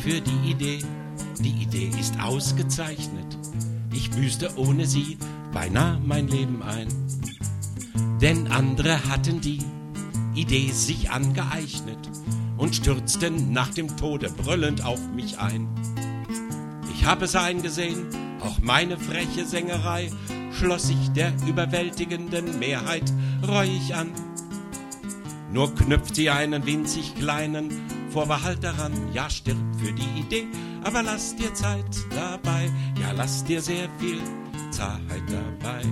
für die Idee ist ausgezeichnet. Ich büßte ohne sie beinahe mein Leben ein. Denn andere hatten die Idee sich angeeignet und stürzten nach dem Tode brüllend auf mich ein. Ich habe es eingesehen, auch meine freche Sängerei schloss sich der überwältigenden Mehrheit reuig an. Nur knüpft sie einen winzig kleinen Vorbehalt daran, ja, stirb für die Idee, aber lass dir Zeit dabei, ja, lass dir sehr viel Zeit dabei.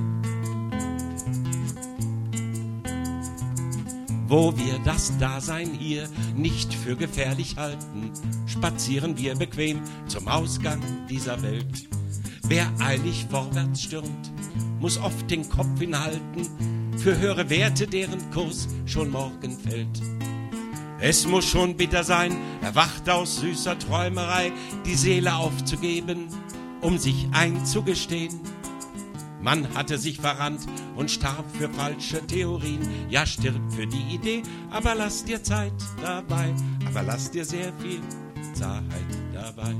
Wo wir das Dasein hier nicht für gefährlich halten, spazieren wir bequem zum Ausgang dieser Welt. Wer eilig vorwärts stürmt, muss oft den Kopf hinhalten für höhere Werte, deren Kurs schon morgen fällt. Es muss schon bitter sein, erwacht aus süßer Träumerei, die Seele aufzugeben, um sich einzugestehen. Man hatte sich verrannt und starb für falsche Theorien. Ja, stirb für die Idee, aber lass dir Zeit dabei, aber lass dir sehr viel Zeit dabei.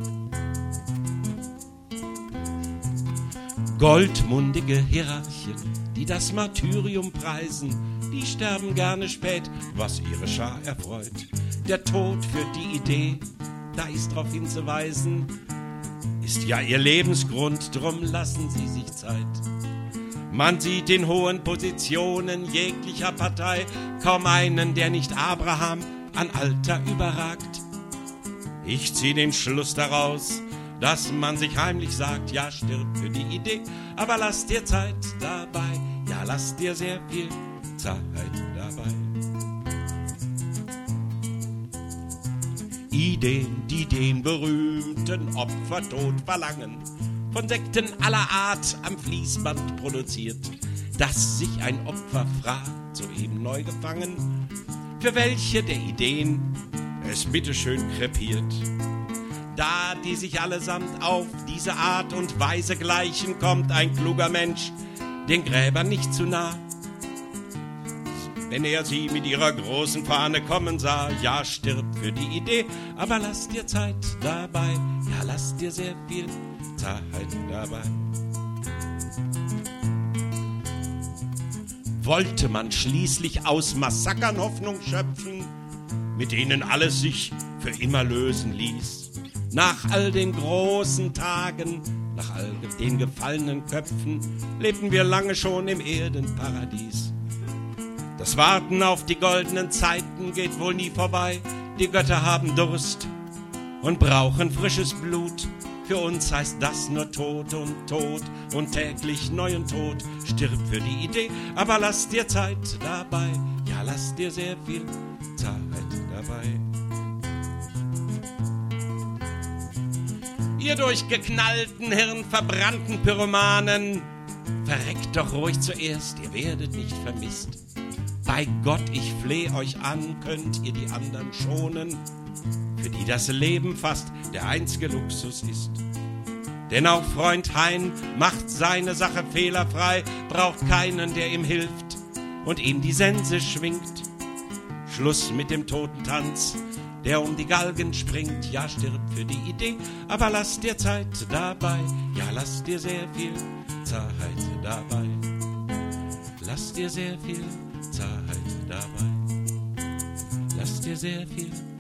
Goldmundige Hierarchen, die das Martyrium preisen, die sterben gerne spät, was ihre Schar erfreut. Der Tod für die Idee, da ist drauf hinzuweisen, ist ja ihr Lebensgrund, drum lassen sie sich Zeit. Man sieht in hohen Positionen jeglicher Partei kaum einen, der nicht Abraham an Alter überragt. Ich zieh den Schluss daraus, dass man sich heimlich sagt, ja, stirb für die Idee, aber lass dir Zeit dabei, ja, lass dir sehr viel Zeit dabei. Ideen, die den berühmten Opfertod verlangen, von Sekten aller Art am Fließband produziert, dass sich ein Opfer fragt, soeben neu gefangen, für welche der Ideen es bitteschön krepiert. Da die sich allesamt auf diese Art und Weise gleichen, kommt ein kluger Mensch den Gräbern nicht zu nah. Wenn er sie mit ihrer großen Fahne kommen sah, ja, stirb für die Idee, aber lass dir Zeit dabei, ja, lass dir sehr viel Zeit dabei. Wollte man schließlich aus Massakern Hoffnung schöpfen, mit denen alles sich für immer lösen ließ, nach all den großen Tagen, nach all den gefallenen Köpfen, lebten wir lange schon im Erdenparadies. Das Warten auf die goldenen Zeiten geht wohl nie vorbei. Die Götter haben Durst und brauchen frisches Blut. Für uns heißt das nur Tod und täglich neuen Tod. Stirb für die Idee, aber lass dir Zeit dabei. Ja, lass dir sehr viel Zeit dabei. Ihr durchgeknallten, hirnverbrannten Pyromanen, verreckt doch ruhig zuerst, ihr werdet nicht vermisst. Bei Gott, ich fleh euch an, könnt ihr die anderen schonen, für die das Leben fast der einzige Luxus ist. Denn auch Freund Hein macht seine Sache fehlerfrei, braucht keinen, der ihm hilft und ihm die Sense schwingt. Schluss mit dem Totentanz, der um die Galgen springt, ja, stirb für die Idee, aber lass dir Zeit dabei, ja, lass dir sehr viel Zeit dabei. Lass dir sehr viel Zeit dabei. Lass dir sehr viel